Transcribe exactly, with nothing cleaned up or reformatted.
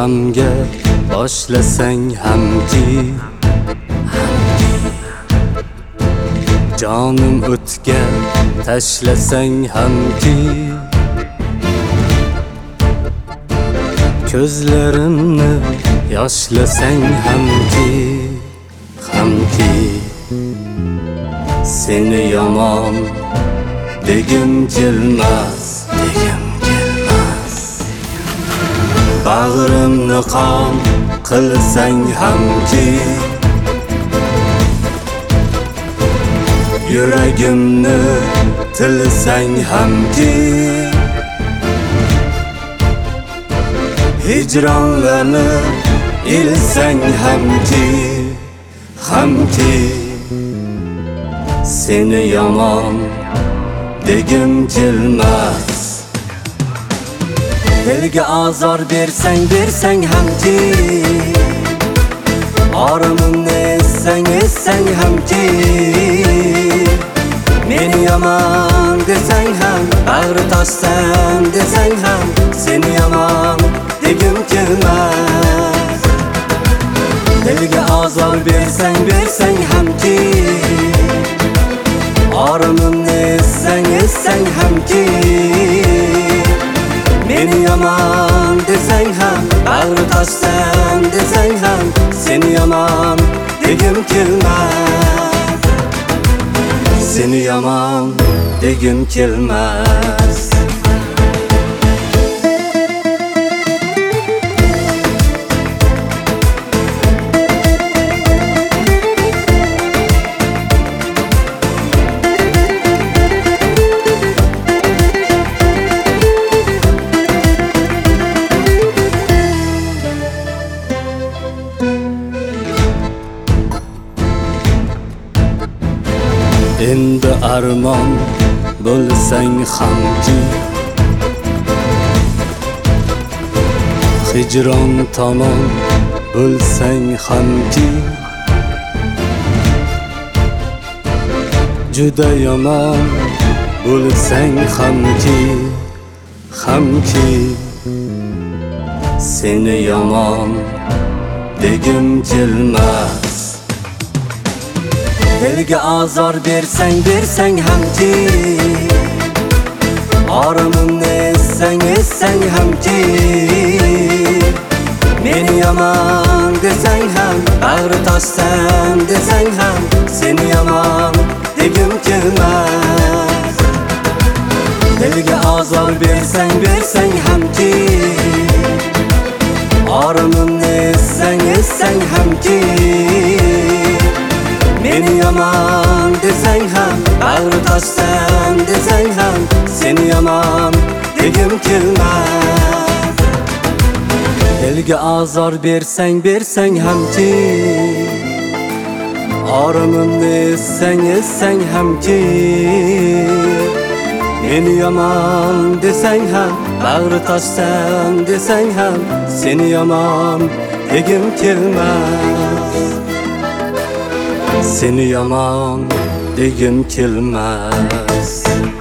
g'amga boshlasang hamki, jonim o'tga tashlasang hamki, ko'zlarimni yoshlasang hamki, hamki seni yomon degim kelmas, degim kelmas. Bag'rimni qon qilsang hamki, yuragimni tilsang hamki, hicronlanib ilsang hamki, hamki seni yomon degim kelmas. Dilga azor bersang bersang hamki, orimimni essang essang hamki, meni yomon desang ham, bag'ri toshsam desang ham, seni yomon degim kelmas. Dilga azor bersang bersang hamki, orimimni essang essang hamki, meni yomon desang ham, bag'ri toshsam desang ham, seni yomon degim kelmas, seni yomon degim kelmas. Endi armon bo'lsang hamki, hijron tomon bo'lsang hamki, juda yomon bo'lsang hamki, hamki seni yomon degim kelmas. Dilga azor bersang bersang hamki, orimimni essang essang hamki, meni yomon desang ham, bag'ri toshsam desang ham, seni yomon degim kelmas. Dilga azor bersang bersang hamki, orimimni essang essang hamki, meni yomon desang ham, bag'ri toshsam desang ham, seni yomon degim kelmas. Dilga azor bersang bersang hamki, orimimni essang essang hamki, meni yomon desang ham, bag'ri toshsam desang ham, seni yomon degim kelmas, seni yomon degim kelmas.